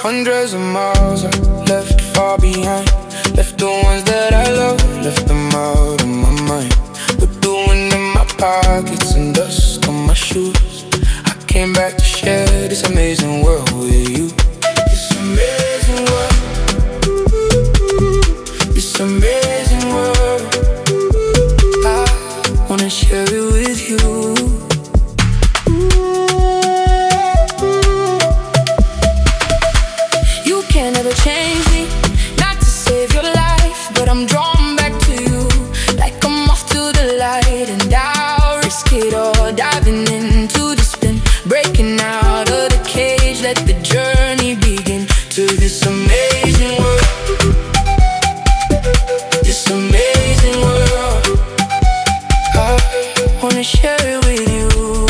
Hundreds of miles I left far behind. Left the ones that I love, left them out of my mind. With the wind in my pockets and dust on my shoes, I came back to share this amazing world with you. This amazing world, this amazing world, I wanna share it with you. You can't ever change me, not to save your life, but I'm drawn back to you, like I'm off to the light. And I'll risk it all, diving into the spin, breaking out of the cage, let the journey begin to this amazing world, this amazing world. I wanna share it with you.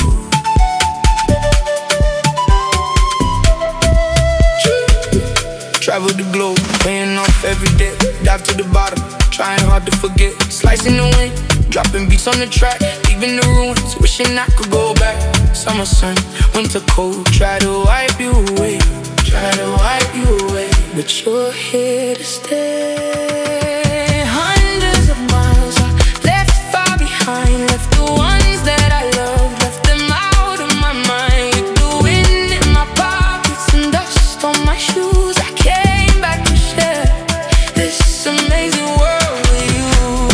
Travel the globe, paying off every day. Dive to the bottom, trying hard to forget. Slicing the wind, dropping beats on the track, leaving the ruins, wishing I could go back. Summer sun, winter cold, try to wipe you away, try to wipe you away, but you're here to stay. Hundreds of miles I left far behind, left the ones that I love, left them out of my mind. With the wind in my pockets and dust on my shoes, I came back to share this amazing world with you.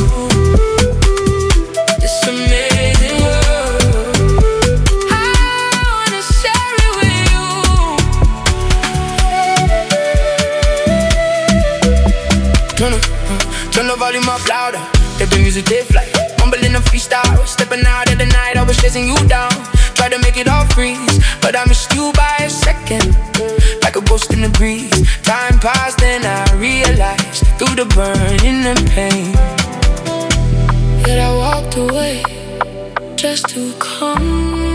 This amazing world, I wanna share it with you. Turn the volume up louder, let the music take flight. Mumbling a freestyle, stepping out of the night, I was chasing you down. Tried to make it all freeze, but I missed you by a second, like a ghost in the breeze. Time passed, then I realized, through the burning and pain, that I walked away just to come